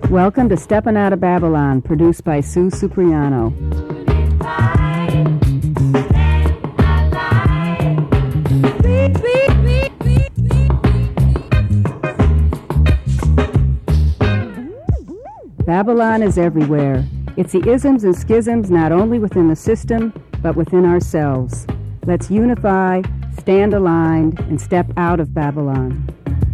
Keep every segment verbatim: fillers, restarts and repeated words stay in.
Welcome to Steppin' Out of Babylon, produced by Sue Supriano. Babylon is everywhere. It's the isms and schisms not only within the system, but within ourselves. Let's unify, stand aligned, and step out of Babylon.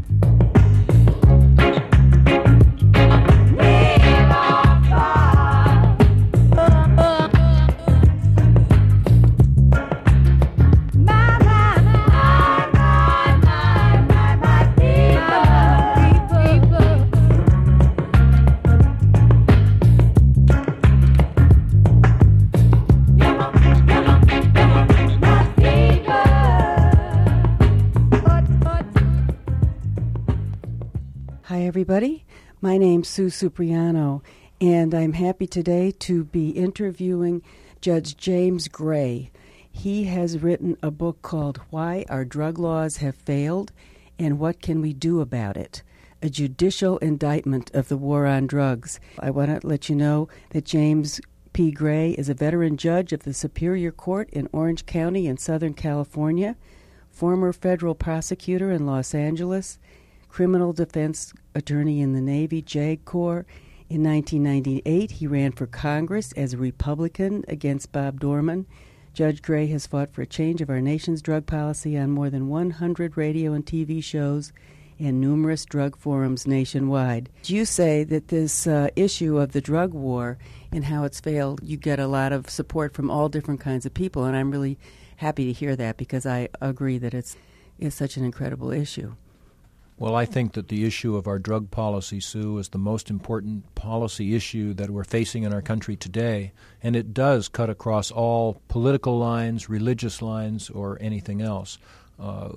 Everybody, my name's Sue Supriano, and I'm happy today to be interviewing Judge James Gray. He has written a book called Why Our Drug Laws Have Failed and What Can We Do About It? A judicial indictment of the war on drugs. I want to let you know that James P. Gray is a veteran judge of the Superior Court in Orange County in Southern California, former federal prosecutor in Los Angeles, criminal defense attorney in the Navy JAG Corps. In nineteen ninety-eight, he ran for Congress as a Republican against Bob Dorman. Judge Gray has fought for a change of our nation's drug policy on more than one hundred radio and T V shows and numerous drug forums nationwide. You say that this uh, issue of the drug war and how it's failed, you get a lot of support from all different kinds of people, and I'm really happy to hear that because I agree that it's, it's such an incredible issue. Well, I think that the issue of our drug policy, Sue, is the most important policy issue that we're facing in our country today, and it does cut across all political lines, religious lines, or anything else. Uh,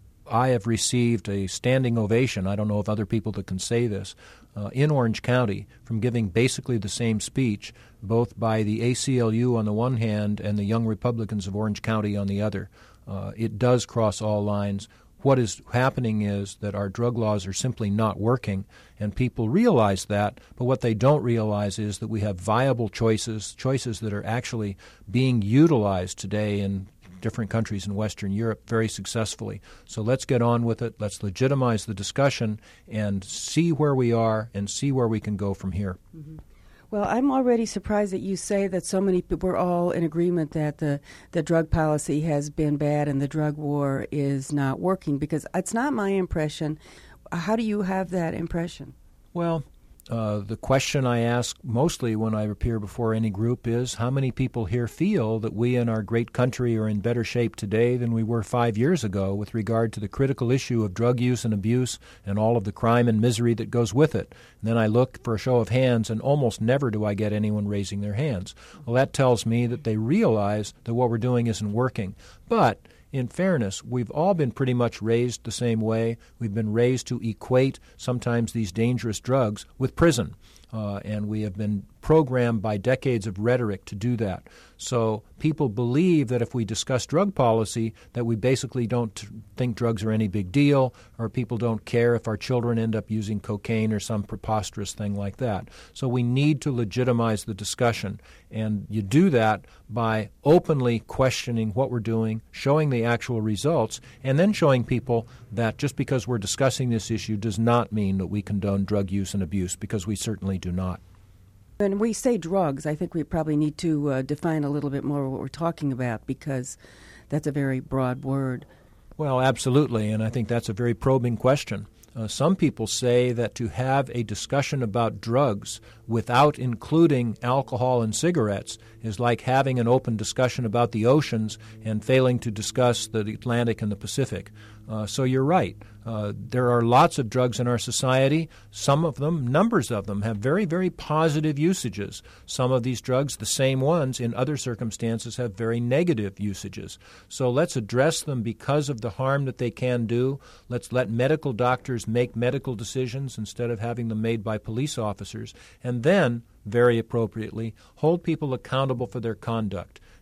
I have received a standing ovation, I don't know of other people that can say this, uh, in Orange County from giving basically the same speech, both by the A C L U on the one hand and the Young Republicans of Orange County on the other. Uh, it does cross all lines. What is happening is that our drug laws are simply not working, and people realize that, but what they don't realize is that we have viable choices, choices that are actually being utilized today in different countries in Western Europe very successfully. So let's get on with it. Let's legitimize the discussion and see where we are and see where we can go from here. Mm-hmm. Well, I'm already surprised that you say that so many people, we're all in agreement that the, the drug policy has been bad and the drug war is not working, because it's not my impression. How do you have that impression? Well, uh, the question I ask mostly when I appear before any group is how many people here feel that we in our great country are in better shape today than we were five years ago with regard to the critical issue of drug use and abuse and all of the crime and misery that goes with it. And then I look for a show of hands, and almost never do I get anyone raising their hands. Well, that tells me that they realize that what we're doing isn't working. But in fairness, we've all been pretty much raised the same way. We've been raised to equate sometimes these dangerous drugs with prison, uh, and we have been programmed by decades of rhetoric to do that. So people believe that if we discuss drug policy, that we basically don't think drugs are any big deal, or people don't care if our children end up using cocaine or some preposterous thing like that. So we need to legitimize the discussion, and you do that by openly questioning what we're doing, showing the actual results, and then showing people that just because we're discussing this issue does not mean that we condone drug use and abuse, because we certainly do not. When we say drugs, I think we probably need to uh, define a little bit more what we're talking about, because that's a very broad word. Well, absolutely, and I think that's a very probing question. Uh, some people say that to have a discussion about drugs without including alcohol and cigarettes is like having an open discussion about the oceans and failing to discuss the Atlantic and the Pacific. Uh, so you're right. Uh, there are lots of drugs in our society. Some of them, numbers of them, have very, very positive usages. Some of these drugs, the same ones, in other circumstances have very negative usages. So let's address them because of the harm that they can do. Let's let medical doctors make medical decisions instead of having them made by police officers. And then, very appropriately, hold people accountable for their conduct.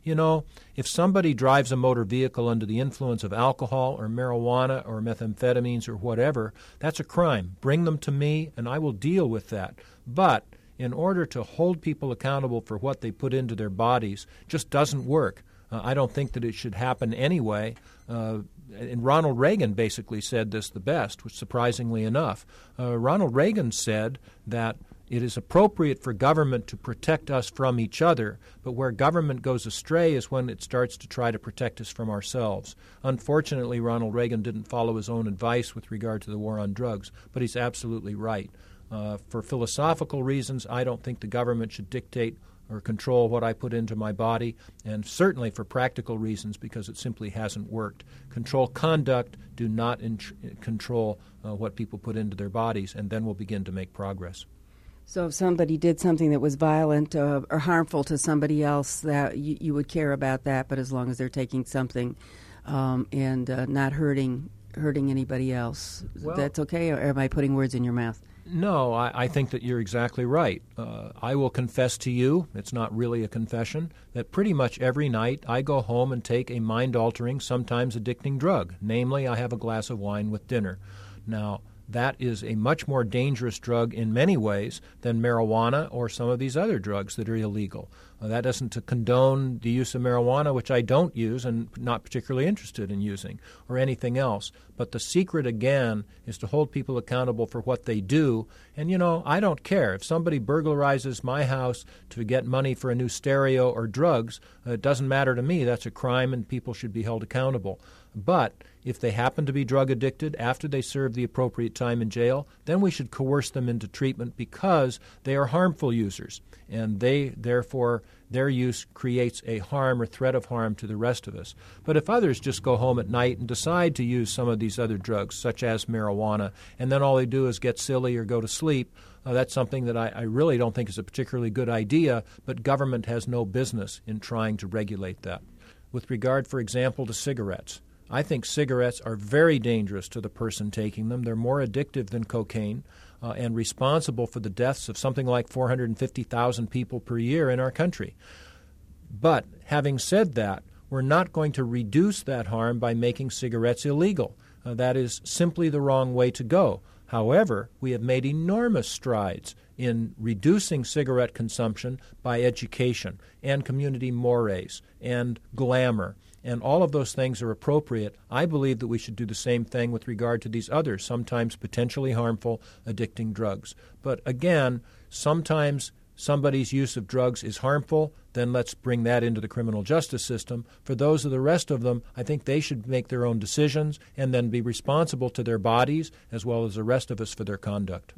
You know, if somebody drives a motor vehicle under the influence of alcohol or marijuana or methamphetamines or whatever, that's a crime. Bring them to me, and I will deal with that. But in order to hold people accountable for what they put into their bodies, just doesn't work. Uh, I don't think that it should happen anyway. Uh, and Ronald Reagan basically said this the best, which surprisingly enough. Uh, Ronald Reagan said that it is appropriate for government to protect us from each other, but where government goes astray is when it starts to try to protect us from ourselves. Unfortunately, Ronald Reagan didn't follow his own advice with regard to the war on drugs, but he's absolutely right. Uh, for philosophical reasons, I don't think the government should dictate or control what I put into my body, and certainly for practical reasons because it simply hasn't worked. Control conduct, do not in- control uh, what people put into their bodies, and then we'll begin to make progress. So if somebody did something that was violent uh, or harmful to somebody else, that you, you would care about that, but as long as they're taking something um, and uh, not hurting hurting anybody else, well, that's okay? Or am I putting words in your mouth? No, I, I think that you're exactly right. Uh, I will confess to you, it's not really a confession, that pretty much every night I go home and take a mind-altering, sometimes addicting drug. Namely, I have a glass of wine with dinner. Now, that is a much more dangerous drug in many ways than marijuana or some of these other drugs that are illegal. Uh, that doesn't to condone the use of marijuana, which I don't use and not particularly interested in using, or anything else. But the secret, again, is to hold people accountable for what they do. And, you know, I don't care. If somebody burglarizes my house to get money for a new stereo or drugs, uh, it doesn't matter to me. That's a crime and people should be held accountable. But if they happen to be drug addicted after they serve the appropriate time in jail, then we should coerce them into treatment because they are harmful users. And they, therefore, their use creates a harm or threat of harm to the rest of us. But if others just go home at night and decide to use some of these other drugs, such as marijuana, and then all they do is get silly or go to sleep, uh, that's something that I, I really don't think is a particularly good idea, but government has no business in trying to regulate that. With regard, for example, to cigarettes, I think cigarettes are very dangerous to the person taking them. They're more addictive than cocaine uh, and responsible for the deaths of something like four hundred fifty thousand people per year in our country. But having said that, we're not going to reduce that harm by making cigarettes illegal. Uh, that is simply the wrong way to go. However, we have made enormous strides in reducing cigarette consumption by education and community mores and glamour. And all of those things are appropriate. I believe that we should do the same thing with regard to these other, sometimes potentially harmful, addicting drugs. But again, sometimes somebody's use of drugs is harmful, then let's bring that into the criminal justice system. For those of the rest of them, I think they should make their own decisions and then be responsible to their bodies as well as the rest of us for their conduct.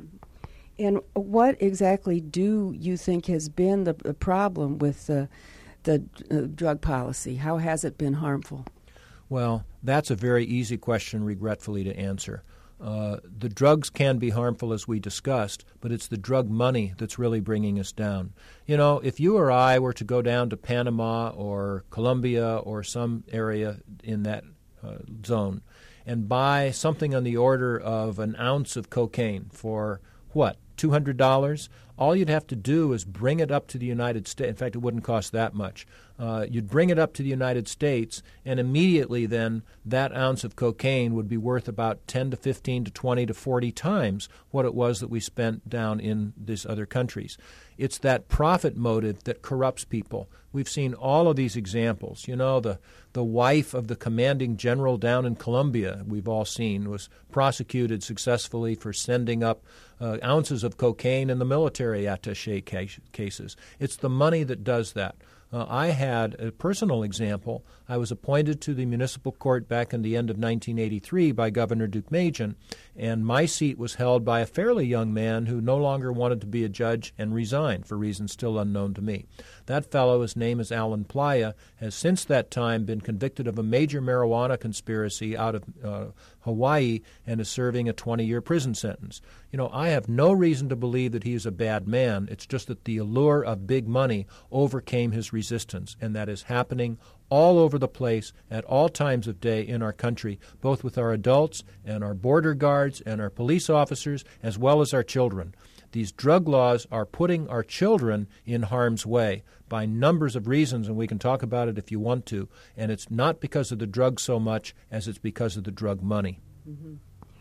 And what exactly do you think has been the, the problem with uh, the uh, drug policy? How has it been harmful? Well, that's a very easy question, regretfully, to answer. Uh, the drugs can be harmful, as we discussed, but it's the drug money that's really bringing us down. You know, if you or I were to go down to Panama or Colombia or some area in that uh, zone and buy something on the order of an ounce of cocaine for, what, two hundred dollars? All you'd have to do is bring it up to the United States. In fact, it wouldn't cost that much. Uh, you'd bring it up to the United States, and immediately then that ounce of cocaine would be worth about ten to fifteen to twenty to forty times what it was that we spent down in these other countries. It's that profit motive that corrupts people. We've seen all of these examples. You know, the, the wife of the commanding general down in Colombia, we've all seen, was prosecuted successfully for sending up uh, ounces of cocaine in the military attaché case, cases. It's the money that does that. Uh, I had a personal example. I was appointed to the municipal court back in the end of nineteen eighty-three by Governor Deukmejian, and my seat was held by a fairly young man who no longer wanted to be a judge and resigned for reasons still unknown to me. That fellow, his name is Alan Playa, has since that time been convicted of a major marijuana conspiracy out of uh, Hawaii and is serving a twenty-year prison sentence. You know, I have no reason to believe that he is a bad man. It's just that the allure of big money overcame his resistance, and that is happening all over the place at all times of day in our country, both with our adults and our border guards and our police officers, as well as our children. These drug laws are putting our children in harm's way by numbers of reasons, and we can talk about it if you want to. And it's not because of the drug so much as it's because of the drug money. Mm-hmm.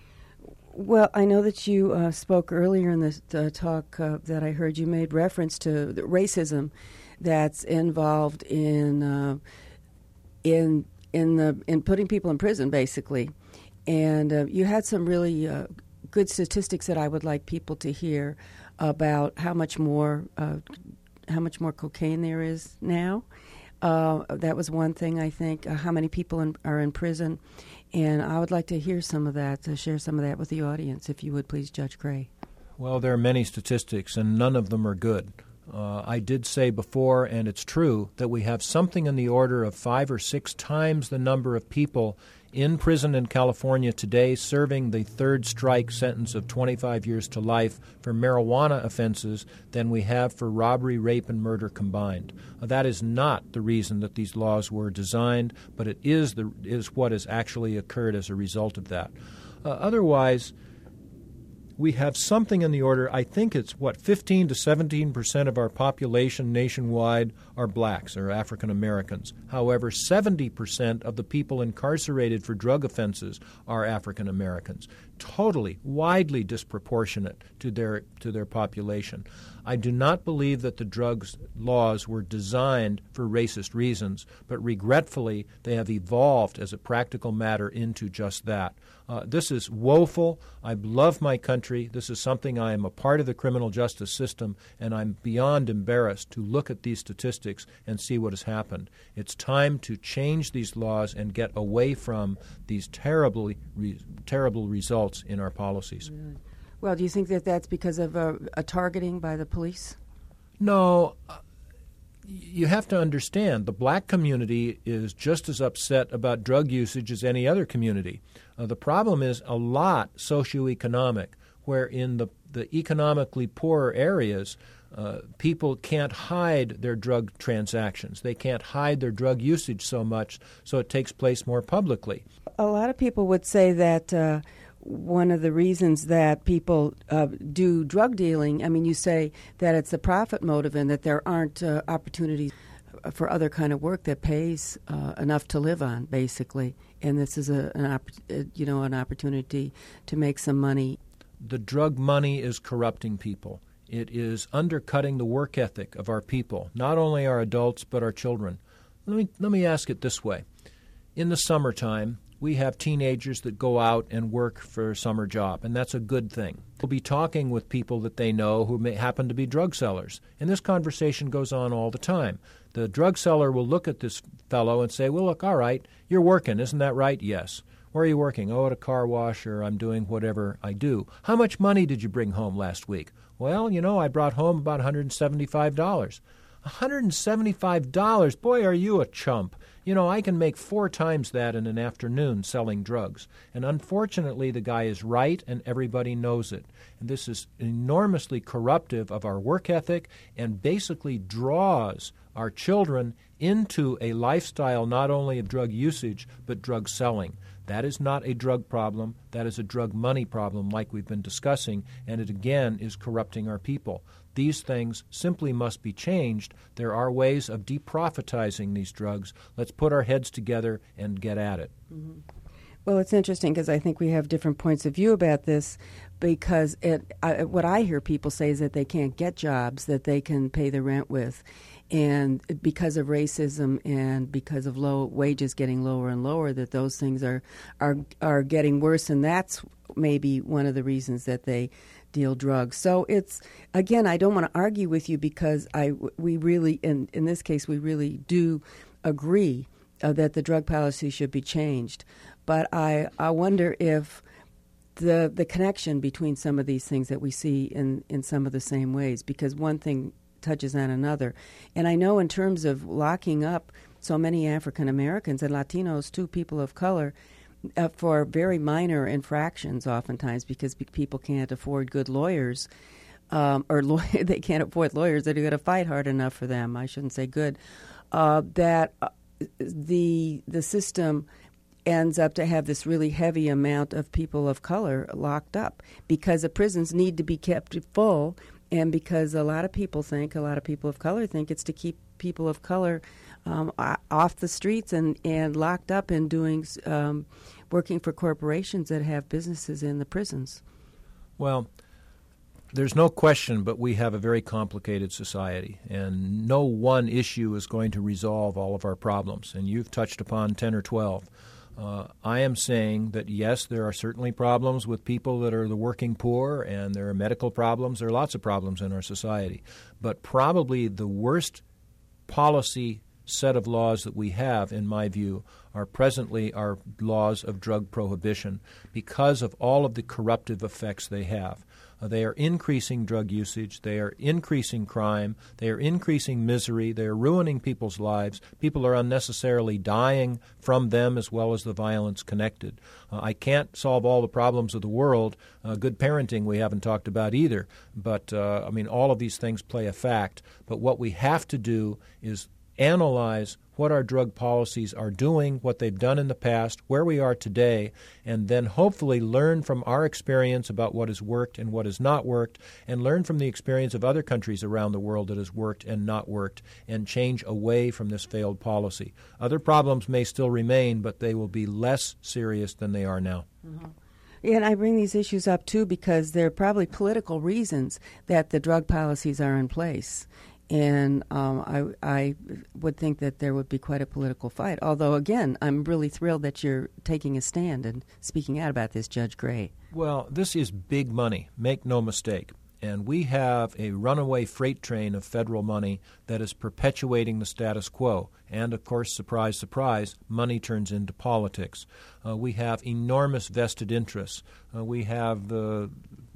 Well, I know that you uh, spoke earlier in this uh, talk uh, that I heard you made reference to the racism that's involved in uh, in in the in putting people in prison, basically. And uh, you had some really uh, good statistics that I would like people to hear about how much more uh, how much more cocaine there is now. Uh, that was one thing, I think. Uh, how many people in, are in prison? And I would like to hear some of that, to share some of that with the audience, if you would, please, Judge Gray. Well, there are many statistics, and none of them are good. Uh, I did say before, and it's true, that we have something in the order of five or six times the number of people in prison in California today serving the third strike sentence of twenty-five years to life for marijuana offenses than we have for robbery, rape, and murder combined. Uh, that is not the reason that these laws were designed, but it is the is what has actually occurred as a result of that. Uh, otherwise, we have something in the order, I think it's, what, fifteen to seventeen percent of our population nationwide are blacks or African Americans. However, seventy percent of the people incarcerated for drug offenses are African Americans, totally, widely disproportionate to their to their population. I do not believe that the drugs laws were designed for racist reasons, but regretfully they have evolved as a practical matter into just that. Uh, this is woeful. I love my country. This is something I am a part of the criminal justice system, and I'm beyond embarrassed to look at these statistics and see what has happened. It's time to change these laws and get away from these terribly, re- terrible results in our policies. Really? Well, do you think that that's because of a, a targeting by the police? No. Uh, you have to understand, the black community is just as upset about drug usage as any other community. Uh, the problem is a lot socioeconomic, where in the, the economically poorer areas, uh, people can't hide their drug transactions. They can't hide their drug usage so much, so it takes place more publicly. A lot of people would say that uh, one of the reasons that people uh, do drug dealing, I mean, you say that it's a profit motive and that there aren't uh, opportunities for other kind of work that pays uh, enough to live on, basically. And this is a, an opp- uh, you know, an opportunity to make some money. The drug money is corrupting people. It is undercutting the work ethic of our people, not only our adults but our children. Let me let me ask it this way. In the summertime, we have teenagers that go out and work for a summer job, and that's a good thing. We'll be talking with people that they know who may happen to be drug sellers, and this conversation goes on all the time. The drug seller will look at this fellow and say, well, look, all right, you're working, isn't that right? Yes. Where are you working? Oh, at a car wash, or I'm doing whatever I do. How much money did you bring home last week? Well, you know, I brought home about one hundred seventy-five dollars. one hundred seventy-five dollars? Boy, are you a chump. You know, I can make four times that in an afternoon selling drugs. And unfortunately, the guy is right, and everybody knows it. And this is enormously corruptive of our work ethic and basically draws our children into a lifestyle not only of drug usage, but drug selling. That is not a drug problem. That is a drug money problem like we've been discussing, and it again is corrupting our people. These things simply must be changed. There are ways of deprofitizing these drugs. Let's put our heads together and get at it. Mm-hmm. Well, it's interesting because I think we have different points of view about this, because it, I, what I hear people say is that they can't get jobs that they can pay the rent with. And because of racism and because of low wages getting lower and lower, that those things are, are, are getting worse. And that's maybe one of the reasons that they deal drugs. So it's, again, I don't want to argue with you because I, we really, in, in this case, we really do agree uh, that the drug policy should be changed. But I, I wonder if the the connection between some of these things that we see in, in some of the same ways, because one thing touches on another. And I know in terms of locking up so many African Americans and Latinos, too, people of color, uh, for very minor infractions oftentimes because pe- people can't afford good lawyers, um, or law- they can't afford lawyers that are going to fight hard enough for them. I shouldn't say good. Uh, that uh, the the system ends up to have this really heavy amount of people of color locked up because the prisons need to be kept full, and because a lot of people think, a lot of people of color think it's to keep people of color um, off the streets and, and locked up and doing um, working for corporations that have businesses in the prisons. Well, there's no question, but we have a very complicated society, and no one issue is going to resolve all of our problems. And you've touched upon ten or twelve. Uh, I am saying that, yes, there are certainly problems with people that are the working poor, and there are medical problems. There are lots of problems in our society. But probably the worst policy set of laws that we have, in my view, are presently our laws of drug prohibition because of all of the corruptive effects they have. Uh, they are increasing drug usage. They are increasing crime. They are increasing misery. They are ruining people's lives. People are unnecessarily dying from them as well as the violence connected. Uh, I can't solve all the problems of the world. Uh, good parenting we haven't talked about either. But, uh, I mean, all of these things play a fact. But what we have to do is analyze what our drug policies are doing, what they've done in the past, where we are today, and then hopefully learn from our experience about what has worked and what has not worked, and learn from the experience of other countries around the world that has worked and not worked, and change away from this failed policy. Other problems may still remain, but they will be less serious than they are now. Mm-hmm. And I bring these issues up, too, because there are probably political reasons that the drug policies are in place. And um, I, I would think that there would be quite a political fight. Although, again, I'm really thrilled that you're taking a stand and speaking out about this, Judge Gray. Well, this is big money, make no mistake. And we have a runaway freight train of federal money that is perpetuating the status quo. And, of course, surprise, surprise, money turns into politics. Uh, we have enormous vested interests. Uh, we have the...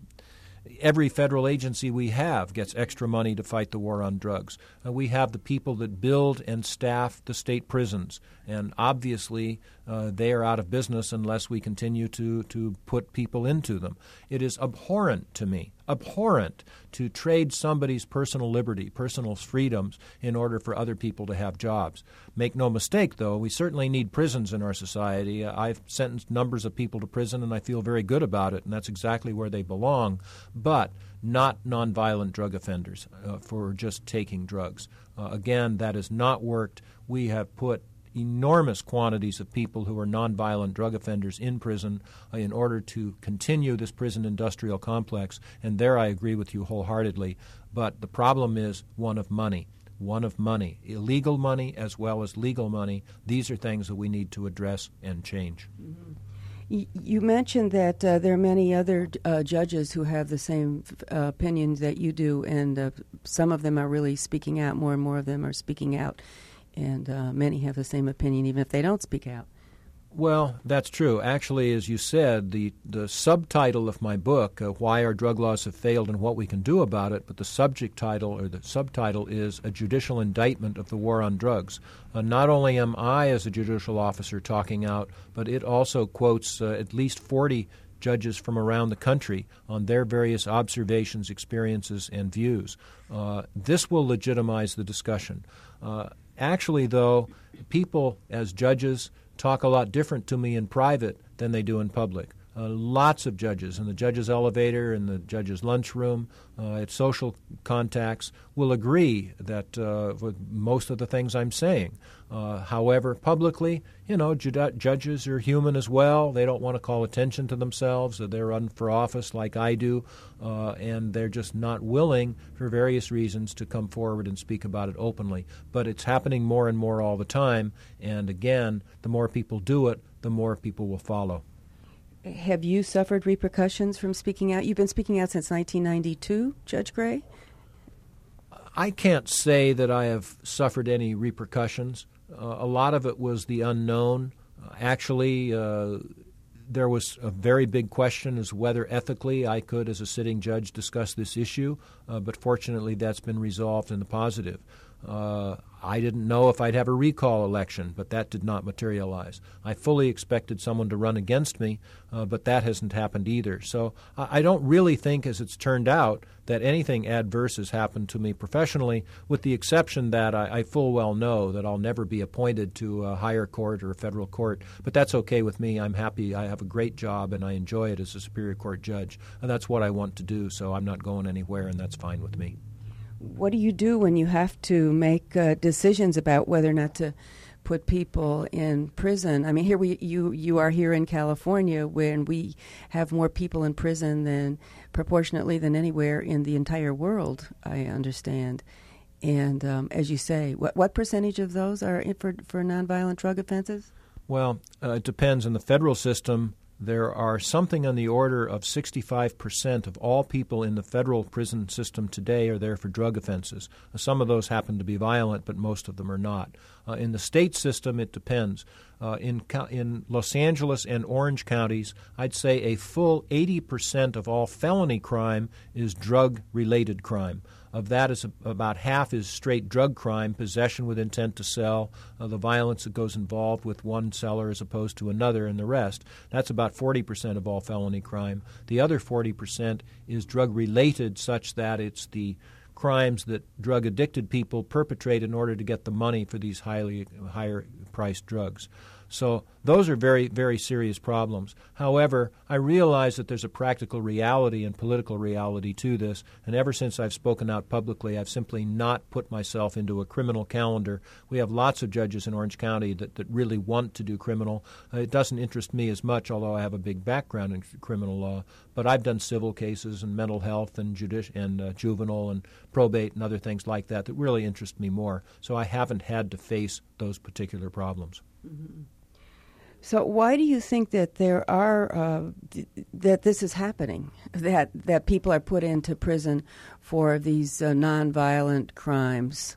Every federal agency we have gets extra money to fight the war on drugs. Uh, we have the people that build and staff the state prisons, and obviously uh, they are out of business unless we continue to, to put people into them. It is abhorrent to me, abhorrent to trade somebody's personal liberty, personal freedoms, in order for other people to have jobs. Make no mistake, though, we certainly need prisons in our society. Uh, I've sentenced numbers of people to prison, and I feel very good about it, and that's exactly where they belong. But not nonviolent drug offenders uh, for just taking drugs. Uh, again, that has not worked. We have put enormous quantities of people who are nonviolent drug offenders in prison uh, in order to continue this prison industrial complex, and there I agree with you wholeheartedly. But the problem is one of money. One of money, illegal money as well as legal money. These are things that we need to address and change. Mm-hmm. You mentioned that uh, there are many other uh, judges who have the same uh, opinions that you do, and uh, some of them are really speaking out. More and more of them are speaking out, and uh, many have the same opinion, even if they don't speak out. Well, that's true. Actually, as you said, the, the subtitle of my book, uh, Why Our Drug Laws Have Failed and What We Can Do About It, but the subject title or the subtitle is A Judicial Indictment of the War on Drugs. Uh, not only am I, as a judicial officer, talking out, but it also quotes uh, at least forty judges from around the country on their various observations, experiences, and views. Uh, this will legitimize the discussion. Uh, actually, though, people as judges talk a lot different to me in private than they do in public. Uh, lots of judges in the judge's elevator, in the judge's lunchroom, uh, at social contacts will agree that uh, with most of the things I'm saying. Uh, however, publicly, you know, ju- judges are human as well. They don't want to call attention to themselves. They're run for office like I do, uh, and they're just not willing, for various reasons, to come forward and speak about it openly. But it's happening more and more all the time, and again, the more people do it, the more people will follow. Have you suffered repercussions from speaking out? You've been speaking out since nineteen ninety-two, Judge Gray? I can't say that I have suffered any repercussions. Uh, a lot of it was the unknown. Uh, actually, uh, there was a very big question as whether ethically I could, as a sitting judge, discuss this issue, uh, but fortunately that's been resolved in the positive. Uh, I didn't know if I'd have a recall election, but that did not materialize. I fully expected someone to run against me, uh, but that hasn't happened either. So I, I don't really think, as it's turned out, that anything adverse has happened to me professionally, with the exception that I, I full well know that I'll never be appointed to a higher court or a federal court. But that's okay with me. I'm happy. I have a great job, and I enjoy it as a Superior Court judge. And that's what I want to do, so I'm not going anywhere, and that's fine with me. What do you do when you have to make uh, decisions about whether or not to put people in prison? I mean, here we you you are here in California, when we have more people in prison than proportionately than anywhere in the entire world, I understand. And um, as you say, what what percentage of those are in for for nonviolent drug offenses? Well, uh, it depends. In the federal system, there are something on the order of sixty-five percent of all people in the federal prison system today are there for drug offenses. Some of those happen to be violent, but most of them are not. Uh, in the state system, it depends. Uh, in in Los Angeles and Orange counties, I'd say a full eighty percent of all felony crime is drug-related crime. Of that, is about half is straight drug crime, possession with intent to sell, uh, the violence that goes involved with one seller as opposed to another, and the rest. That's about forty percent of all felony crime. The other forty percent is drug-related, such that it's the crimes that drug-addicted people perpetrate in order to get the money for these highly higher-priced drugs. So those are very, very serious problems. However, I realize that there's a practical reality and political reality to this, and ever since I've spoken out publicly, I've simply not put myself into a criminal calendar. We have lots of judges in Orange County that, that really want to do criminal. Uh, it doesn't interest me as much, although I have a big background in criminal law, but I've done civil cases and mental health and, judici- and uh, juvenile and probate and other things like that that really interest me more. So I haven't had to face those particular problems. Mm-hmm. So why do you think that there are uh, th- that this is happening, that that people are put into prison for these uh, nonviolent crimes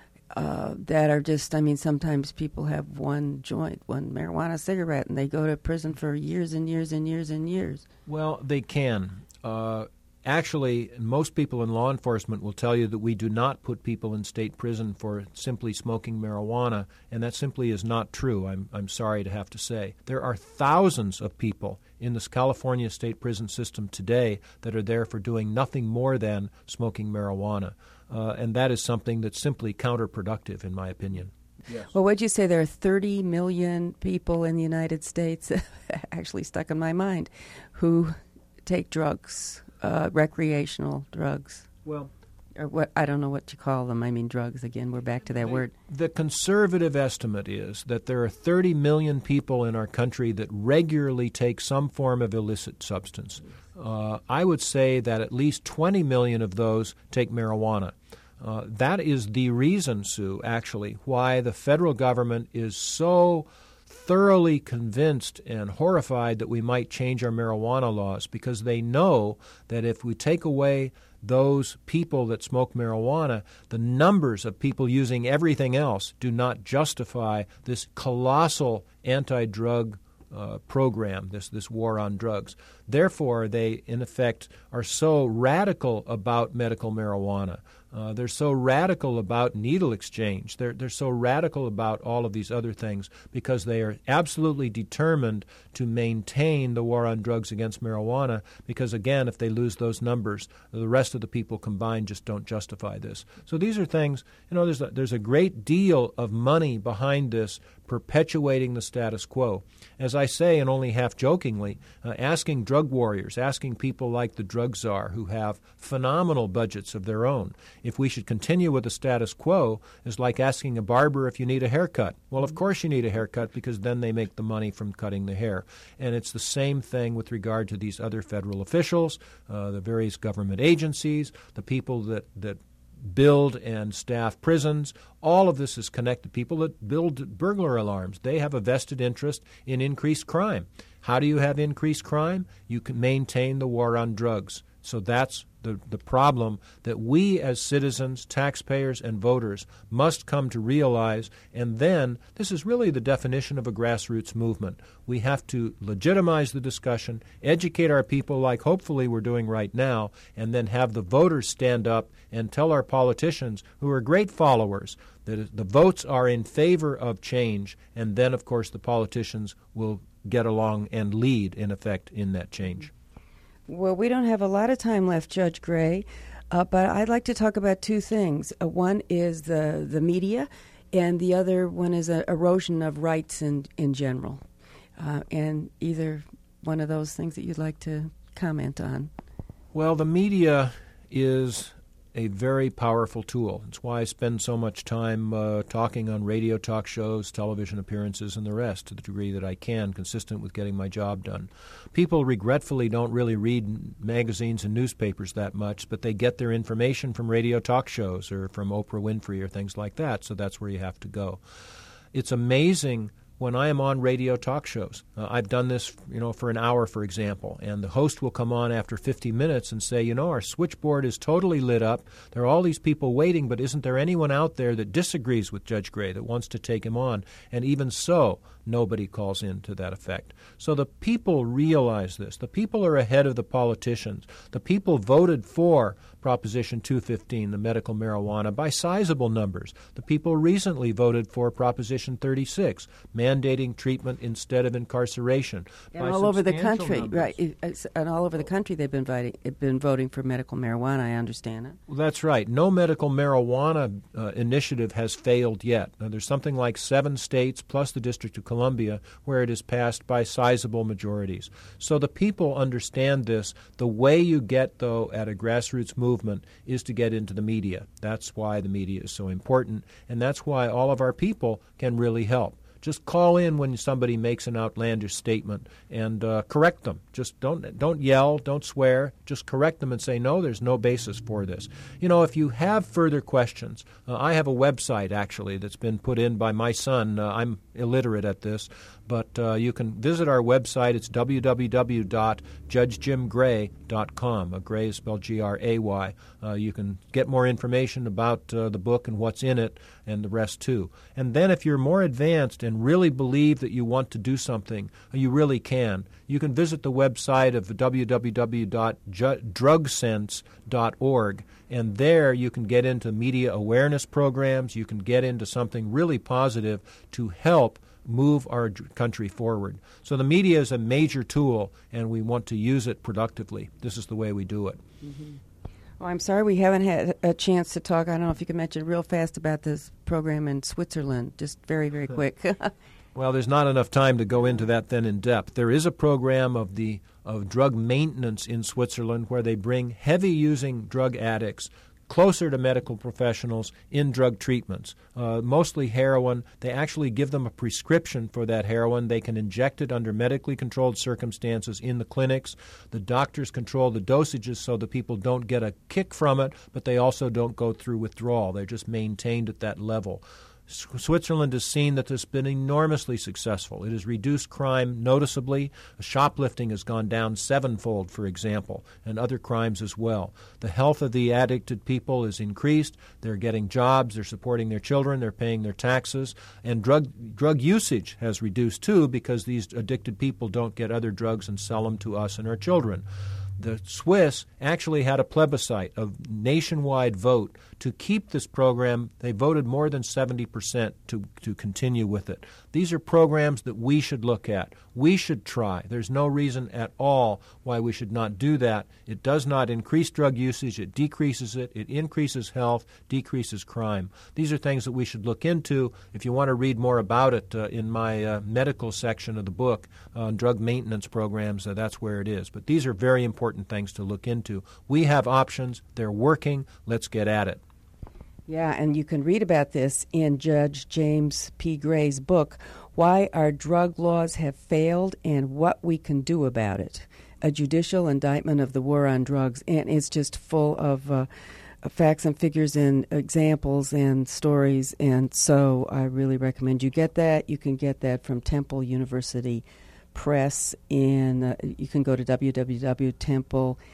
uh, that are just, I mean, sometimes people have one joint, one marijuana cigarette, and they go to prison for years and years and years and years? Well, they can. Uh, Actually, most people in law enforcement will tell you that we do not put people in state prison for simply smoking marijuana, and that simply is not true, I'm, I'm sorry to have to say. There are thousands of people in this California state prison system today that are there for doing nothing more than smoking marijuana, uh, and that is something that's simply counterproductive, in my opinion. Yes. Well, would you say there are thirty million people in the United States, actually stuck in my mind, who take drugs? Uh, recreational drugs. Well, or what, I don't know what you call them. I mean, drugs, again, we're back to that the, word. The conservative estimate is that there are thirty million people in our country that regularly take some form of illicit substance. Uh, I would say that at least twenty million of those take marijuana. Uh, that is the reason, Sue, actually, why the federal government is so thoroughly convinced and horrified that we might change our marijuana laws, because they know that if we take away those people that smoke marijuana, the numbers of people using everything else do not justify this colossal anti-drug uh, program, this, this war on drugs. Therefore, they, in effect, are so radical about medical marijuana. Uh, they're so radical about needle exchange. They're, they're so radical about all of these other things because they are absolutely determined to maintain the war on drugs against marijuana, because, again, if they lose those numbers, the rest of the people combined just don't justify this. So these are things, you know, there's a, there's a great deal of money behind this perpetuating the status quo. As I say, and only half-jokingly, uh, asking drug warriors, asking people like the drug czar who have phenomenal budgets of their own, if we should continue with the status quo, is like asking a barber if you need a haircut. Well, of course you need a haircut, because then they make the money from cutting the hair. And it's the same thing with regard to these other federal officials, uh, the various government agencies, the people that, that build and staff prisons. All of this is connected. People that build burglar alarms, they have a vested interest in increased crime. How do you have increased crime? You can maintain the war on drugs. So that's the, the problem that we as citizens, taxpayers, and voters must come to realize. And then this is really the definition of a grassroots movement. We have to legitimize the discussion, educate our people like hopefully we're doing right now, and then have the voters stand up and tell our politicians, who are great followers, that the votes are in favor of change, and then, of course, the politicians will get along and lead, in effect, in that change. Well, we don't have a lot of time left, Judge Gray, uh, but I'd like to talk about two things. Uh, one is the, the media, and the other one is a erosion of rights in, in general. Uh, and either one of those things that you'd like to comment on. Well, the media is a very powerful tool. It's why I spend so much time uh, talking on radio talk shows, television appearances, and the rest to the degree that I can, consistent with getting my job done. People regretfully don't really read magazines and newspapers that much, but they get their information from radio talk shows or from Oprah Winfrey or things like that, so that's where you have to go. It's amazing when I am on radio talk shows. Uh, I've done this, you know, for an hour, for example, and the host will come on after fifty minutes and say, you know, our switchboard is totally lit up. There are all these people waiting, but isn't there anyone out there that disagrees with Judge Gray, that wants to take him on? And even so, nobody calls in to that effect. So the people realize this. The people are ahead of the politicians. The people voted for Proposition two fifteen, the medical marijuana, by sizable numbers. The people recently voted for Proposition thirty-six, mandating treatment instead of incarceration. And all over the country, numbers. right? It's, and all over the country, they've been voting, been voting for medical marijuana. I understand it. Well, that's right. No medical marijuana uh, initiative has failed yet. Now, there's something like seven states plus the District of Columbia where it is passed by sizable majorities. So the people understand this. The way you get, though, at a grassroots movement is to get into the media. That's why the media is so important, and that's why all of our people can really help. Just call in when somebody makes an outlandish statement and uh, correct them. Just don't don't yell, don't swear. Just correct them and say, no, there's no basis for this. You know, if you have further questions, uh, I have a website, actually, that's been put in by my son. Uh, I'm illiterate at this, but uh, you can visit our website. It's w w w dot judge jim gray dot com. Uh, Gray is spelled G R A Y. Uh, you can get more information about uh, the book and what's in it and the rest, too. And then if you're more advanced and really believe that you want to do something, you really can. You can visit the website of w w w dot drug sense dot org, and there you can get into media awareness programs. You can get into something really positive to help move our country forward. So the media is a major tool, and we want to use it productively. This is the way we do it. Mm-hmm. Well, I'm sorry we haven't had a chance to talk. I don't know if you can mention real fast about this program in Switzerland, just very, very quick. Well, there's not enough time to go into that then in depth. There is a program of the of drug maintenance in Switzerland where they bring heavy-using drug addicts closer to medical professionals in drug treatments, uh, mostly heroin. They actually give them a prescription for that heroin. They can inject it under medically controlled circumstances in the clinics. The doctors control the dosages so the people don't get a kick from it, but they also don't go through withdrawal. They're just maintained at that level. Switzerland has seen that this has been enormously successful. It has reduced crime noticeably. Shoplifting has gone down sevenfold, for example, and other crimes as well. The health of the addicted people is increased. They're getting jobs. They're supporting their children. They're paying their taxes. And drug drug usage has reduced, too, because these addicted people don't get other drugs and sell them to us and our children. The Swiss actually had a plebiscite, a nationwide vote, to keep this program. They voted more than seventy percent to, to continue with it. These are programs that we should look at. We should try. There's no reason at all why we should not do that. It does not increase drug usage. It decreases it. It increases health, decreases crime. These are things that we should look into. If you want to read more about it uh, in my uh, medical section of the book on drug maintenance programs, uh, that's where it is. But these are very important things to look into. We have options. They're working. Let's get at it. Yeah, and you can read about this in Judge James P. Gray's book, Why Our Drug Laws Have Failed and What We Can Do About It, a judicial indictment of the war on drugs. And it's just full of uh, facts and figures and examples and stories. And so I really recommend you get that. You can get that from Temple University Press. In, uh, you can go to w w w dot temple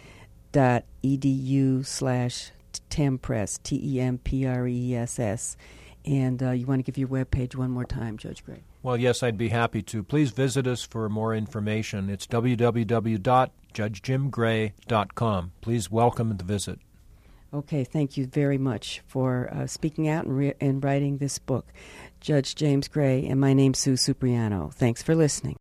dot edu slash tempress, T E M P R E S S. And uh, you want to give your webpage one more time, Judge Gray? Well, yes, I'd be happy to. Please visit us for more information. It's w w w dot judge jim gray dot com. Please welcome the visit. Okay, thank you very much for uh, speaking out and, re- and writing this book. Judge James Gray, and my name's Sue Supriano. Thanks for listening.